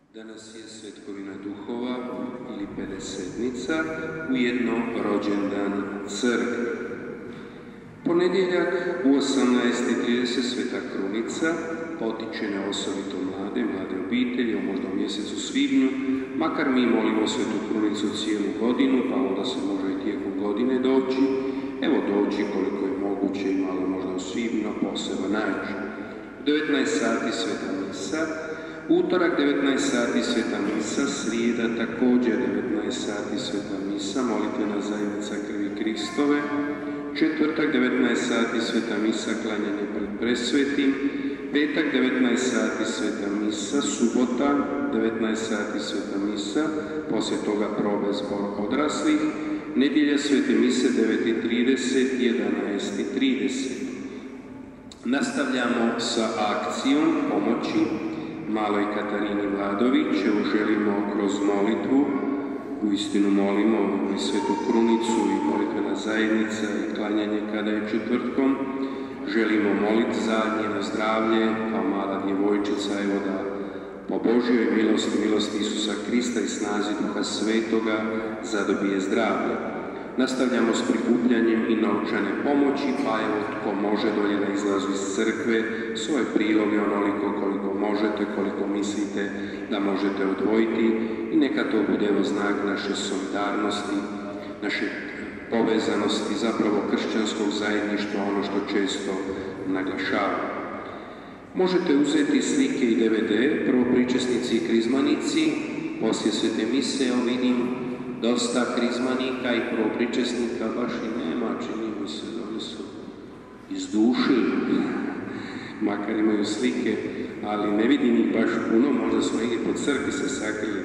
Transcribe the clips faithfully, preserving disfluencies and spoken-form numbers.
Danas je Svetkovina duhova ili pedesetnica, ujedno rođendan crkve. Ponedjeljak u osamnaest i trideset Sveta Krunica potiče na osobito mlade, mlade obitelji, o možda u mjesecu svibnju, makar mi molimo Svetu Krunicu cijelu godinu, pa onda se može i tijekom godine doći. Evo doći koliko je moguće i malo možda u svibnju, posebno naći. U devetnaest sati Sveta Misa, utorak devetnaest sati Sveta Misa, srijeda također devetnaest sati Sveta Misa, molitvena zajednica krvi Kristove, četvrtak devetnaest sati Sveta Misa, klanjanje pred presvetim, petak devetnaest sati Sveta Misa, subota devetnaest sati Sveta Misa, poslije toga probe zbor odraslih, nedjelja Svete Mise devet i trideset, jedanaest i trideset. Nastavljamo sa akcijom pomoći maloj Katarini Vladović. Evo želimo kroz molitvu, uistinu molimo i Svetu Krunicu i molitvena zajednica i klanjanje kada je četvrtkom. Želimo moliti za njeno zdravlje kao mala djevojčica, evo da po Božjoj milosti, milosti Isusa Krista i snazi Duha Svetoga zadobije zdravlje. Nastavljamo s prikupljanjem i novčane pomoći, pa evo tko može dolje na izlazu iz crkve, svoje priloge onoliko koliko možete, koliko mislite da možete odvojiti i neka to bude evo znak naše solidarnosti, naše povezanosti, zapravo kršćanskog zajedništva, ono što često naglašavamo. Možete uzeti slike i de ve de, prvopričesnici i krizmanici, poslije Svete Mise, evo vidim dosta krizmanika i prvopričesnika, baš i nema, čini mi se da oni su izdušili, makar imaju slike, ali ne vidim ih baš puno, možda su negdje po crkvi se sakrili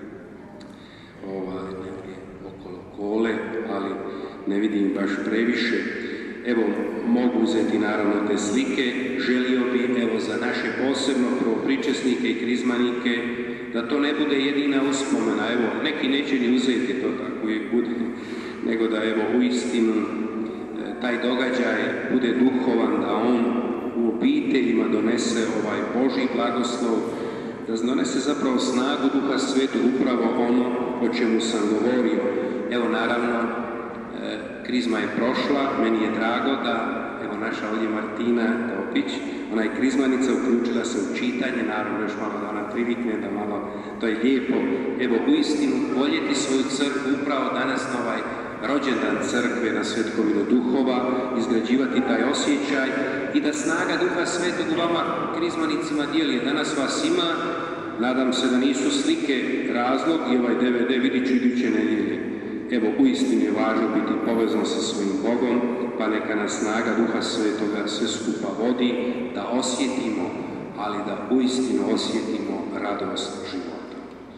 ovaj, negdje okolo kole, ali ne vidim baš previše. Evo, mogu uzeti naravno te slike, želio bi evo za naše posebno prvopričesnike i krizmanike da to ne bude jedina uspomena, evo, neki neće ni uzeti to tako uvijek bude, nego da evo uistinu taj događaj bude duhovan, da on u obiteljima donese ovaj Božji blagoslov, da donese zapravo snagu Duha Svetog, upravo ono o čemu sam govorio. Evo naravno, krizma je prošla, meni je drago da evo naša ovdje Martina Topić, ona je krizmanica, uključila se u čitanje, naravno još malo da ona privikne, da malo, to je lijepo. Evo uistinu voljeti svoju crkvu upravo danas na ovaj rođendan crkve, na Svetkovinu duhova, izgrađivati taj osjećaj i da snaga Duha Svetog u vama krizmanicima dijeli. Danas vas ima, nadam se da nisu slike razlog i ovaj de ve de vidit ću iduće nedjelje. Evo, uistinu je važno biti povezan sa svojim Bogom, pa neka nas snaga Duha Svetoga sve skupa vodi, da osjetimo, ali da uistinu osjetimo radost života.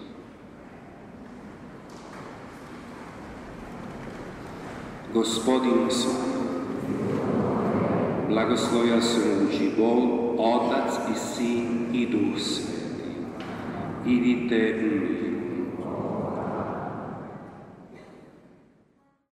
Gospodin s vama, blagoslovlja svemogući Bog, Otac i Sin i Duh Sveti. Idite mir.